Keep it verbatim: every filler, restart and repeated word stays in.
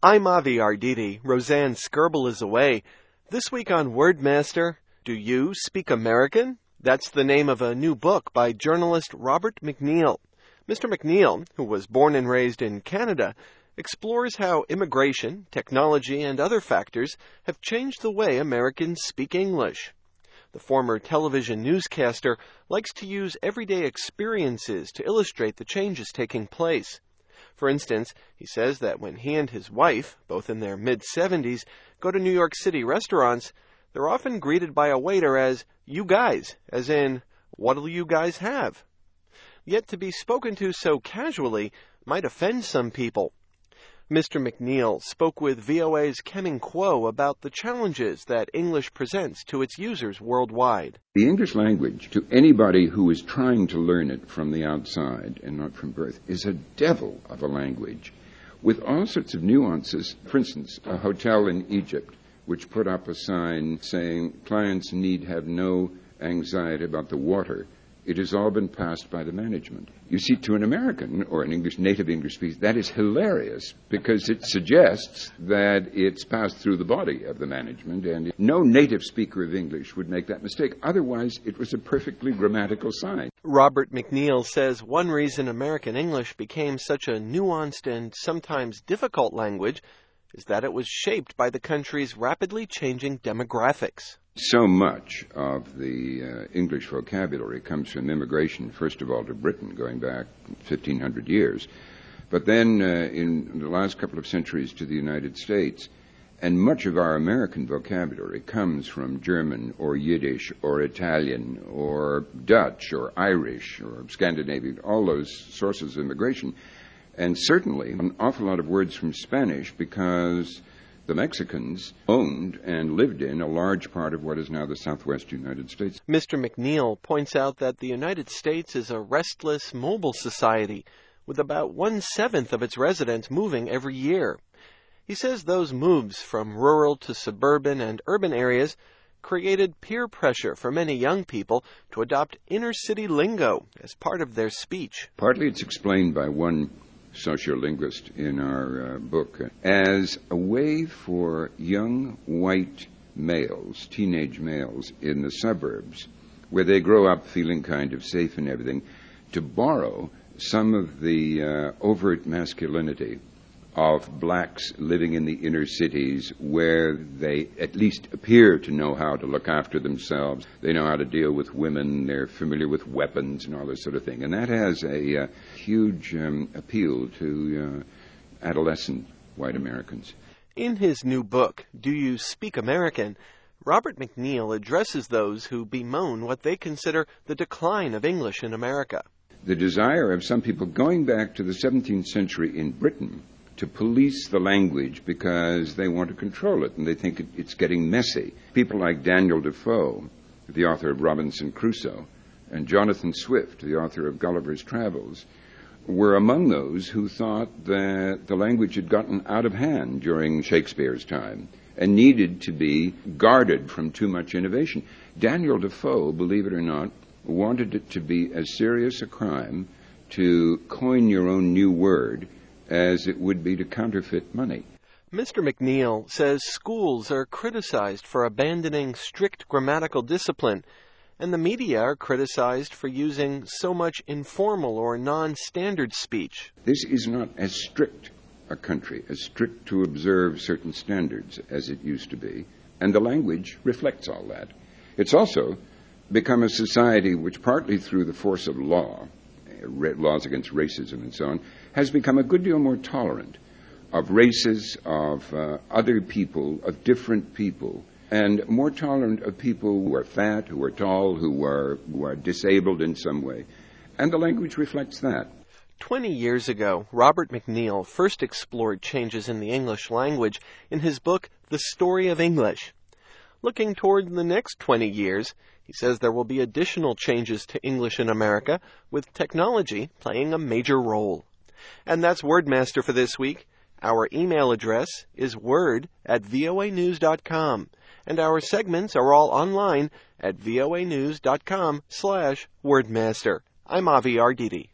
I'm Avi Arditi. Roseanne Skirble is away. This week on Wordmaster, Do You Speak American? That's the name of a new book by journalist Robert McNeil. Mister McNeil, who was born and raised in Canada, explores how immigration, technology, and other factors have changed the way Americans speak English. The former television newscaster likes to use everyday experiences to illustrate the changes taking place. For instance, he says that when he and his wife, both in their mid-seventies, go to New York City restaurants, they're often greeted by a waiter as, "You guys," as in, "What'll you guys have?" Yet to be spoken to so casually might offend some people. Mister McNeil spoke with V O A's Kemming Kuo about the challenges that English presents to its users worldwide. The English language, to anybody who is trying to learn it from the outside and not from birth, is a devil of a language with all sorts of nuances. For instance, a hotel in Egypt which put up a sign saying clients need have no anxiety about the water. It has all been passed by the management. You see, to an American or an English native English speaker, that is hilarious because it suggests that it's passed through the body of the management, and no native speaker of English would make that mistake. Otherwise, it was a perfectly grammatical sign. Robert McNeil says one reason American English became such a nuanced and sometimes difficult language is that it was shaped by the country's rapidly changing demographics. So much of the uh, English vocabulary comes from immigration, first of all to Britain, going back fifteen hundred years, but then uh, in the last couple of centuries to the United States. And much of our American vocabulary comes from German or Yiddish or Italian or Dutch or Irish or Scandinavian, all those sources of immigration. And certainly an awful lot of words from Spanish because the Mexicans owned and lived in a large part of what is now the southwest United States. Mister McNeil points out that the United States is a restless, mobile society with about one-seventh of its residents moving every year. He says those moves from rural to suburban and urban areas created peer pressure for many young people to adopt inner-city lingo as part of their speech. Partly it's explained by one sociolinguist in our uh, book as a way for young white males, teenage males in the suburbs, where they grow up feeling kind of safe and everything, to borrow some of the uh, overt masculinity of blacks living in the inner cities where they at least appear to know how to look after themselves. They know how to deal with women. They're familiar with weapons and all this sort of thing. And that has a uh, huge um, appeal to uh, adolescent white Americans. In his new book, Do You Speak American?, Robert McNeil addresses those who bemoan what they consider the decline of English in America. The desire of some people going back to the seventeenth century in Britain to police the language because they want to control it and they think it, it's getting messy. People like Daniel Defoe, the author of Robinson Crusoe, and Jonathan Swift, the author of Gulliver's Travels, were among those who thought that the language had gotten out of hand during Shakespeare's time and needed to be guarded from too much innovation. Daniel Defoe, believe it or not, wanted it to be as serious a crime to coin your own new word as it would be to counterfeit money. Mister McNeil says schools are criticized for abandoning strict grammatical discipline, and the media are criticized for using so much informal or non-standard speech. This is not as strict a country, as strict to observe certain standards as it used to be, and the language reflects all that. It's also become a society which, partly through the force of law, laws against racism and so on, has become a good deal more tolerant of races, of uh, other people, of different people, and more tolerant of people who are fat, who are tall, who are, who are disabled in some way. And the language reflects that. Twenty years ago, Robert McNeil first explored changes in the English language in his book, The Story of English. Looking toward the next twenty years, he says there will be additional changes to English in America, with technology playing a major role. And that's Wordmaster for this week. Our email address is word at voa news dot com, and our segments are all online at voanews dot com slash wordmaster. I'm Avi Arditi.